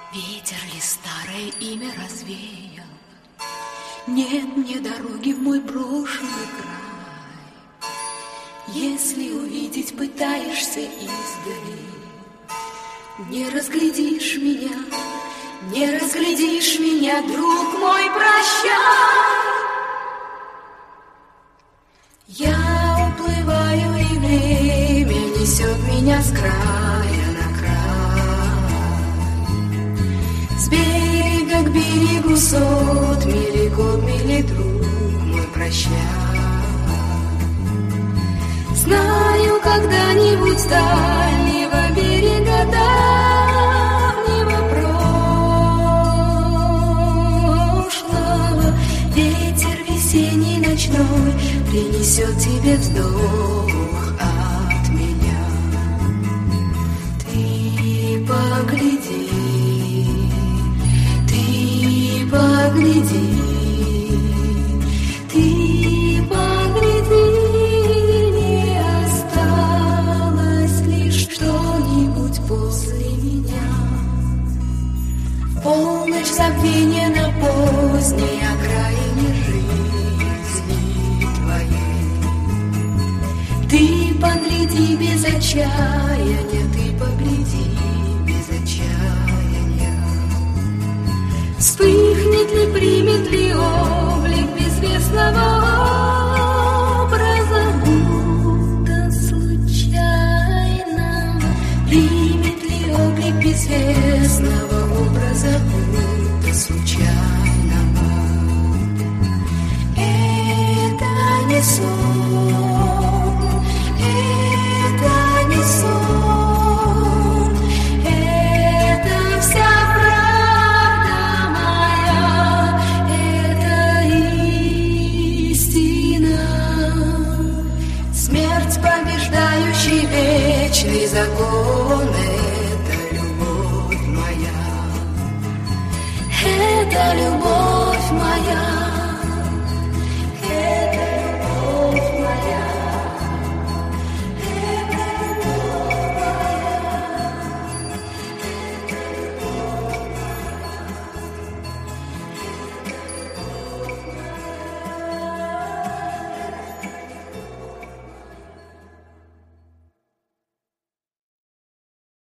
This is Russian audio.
Ветер ли старое имя развеял? Нет мне дороги в мой брошенный край. Если увидеть пытаешься издали, не разглядишь меня, не разглядишь меня, друг мой, прощай. Я уплываю, и время несет меня с края на край. С берега к берегу сот мили, год мили, друг мой, прощай. Знаю, когда-нибудь с дальнего берега давнего прошлого ветер весенний ночной принесет тебе вздох от меня. Ты погляди, ты погляди, ты погляди, не осталось лишь что-нибудь после меня. В полночь забвения на поздней окраине жизни твоей. Ты погляди без отчаяния, ты погляди без отчаяния. Вспыхнет ли, примет ли облик безвестного образа, будто случайно? Примет ли облик безвестного образа, будто случайного? Это не сон, это не сон, это вся правда моя, это истина. Смерть, побеждающий вечный закон.